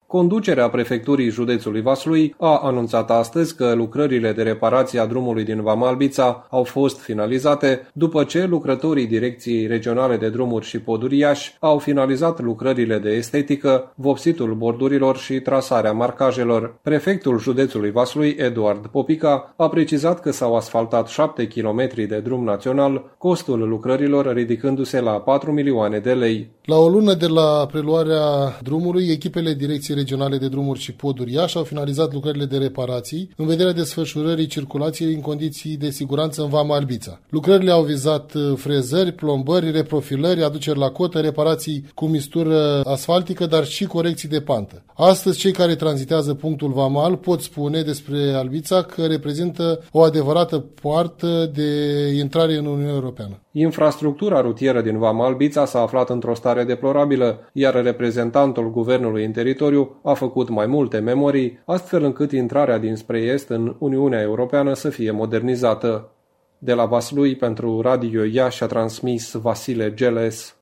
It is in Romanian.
Conducerea prefecturii județului Vaslui a anunțat astăzi că lucrările de reparație a drumului din Vama Albița au fost finalizate, după ce lucrătorii Direcției Regionale de Drumuri și Poduri Iași au finalizat lucrările de estetică, vopsitul bordurilor și trasarea marcajelor. Prefectul județului Vaslui, Eduard Popica, a precizat că s-au asfaltat 7 km de drum național, costul lucrărilor ridicându-se la 4 milioane de lei. La o lună de la preluarea drumului, echipele Direcției Regionale de Drumuri și Poduri Iași au finalizat lucrările de reparații în vederea desfășurării circulației în condiții de siguranță în Vama Albița. Lucrările au vizat frezări, plombări, reprofilări, aduceri la cotă, reparații cu mistură asfaltică, dar și corecții de pantă. Astăzi, cei care tranzitează punctul vamal pot spune despre Albița că reprezintă o adevărată poartă de intrare în Uniunea Europeană. Infrastructura rutieră din Vama Albița s-a aflat într-o stare deplorabilă, iar reprezentantul guvernului în teritoriu a făcut mai multe memorii, astfel încât intrarea dinspre est în Uniunea Europeană să fie modernizată. De la Vaslui pentru Radio Iași a transmis Vasile Geles.